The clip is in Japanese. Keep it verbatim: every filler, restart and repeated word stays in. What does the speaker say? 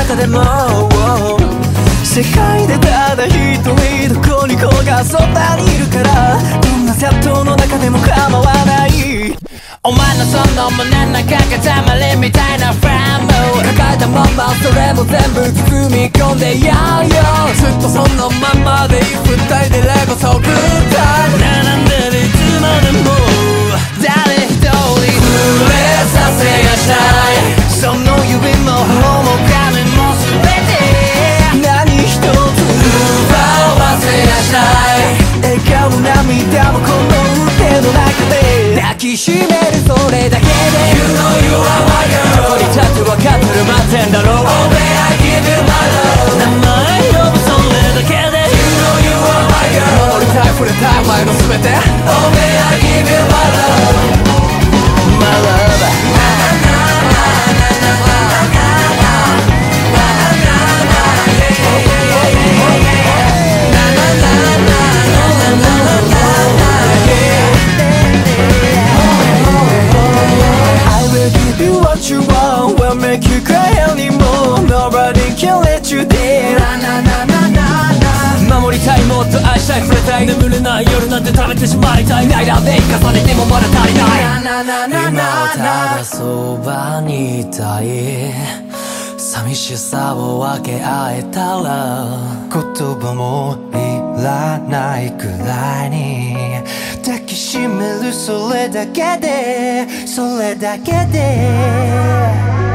方でも世界でただ一人どこにこがそばにいるからどんな葛藤の中でも構わないお前のその胸の中がたまりみたいなフラム抱えたままそれも全部包み込んでやるよずっとそのままでいい二人でレゴソグッタイ並んでるいつまでも誰一人触れさせやしないその指も頬も髪も全て何一つ奪わせやしない笑顔も涙もこの腕の中で抱きしめるそれだけで You know you are my girl どこに立って分かってる待ってんだろう Oh baby I give you my love 名前呼ぶそれだけで You know you are my girl 守りたい触れたいお前の全て Oh baby I give you my love My love What you want will make you cry anymore Nobody can let you down 守りたいもっと愛したい触れたい眠れない夜なんて食べてしまいたいナイラーで重ねてもまだ足りない今はただそばにいたい寂しさを分け合えたら言葉もいらないくらいに抱きしめるそれだけでそれだけで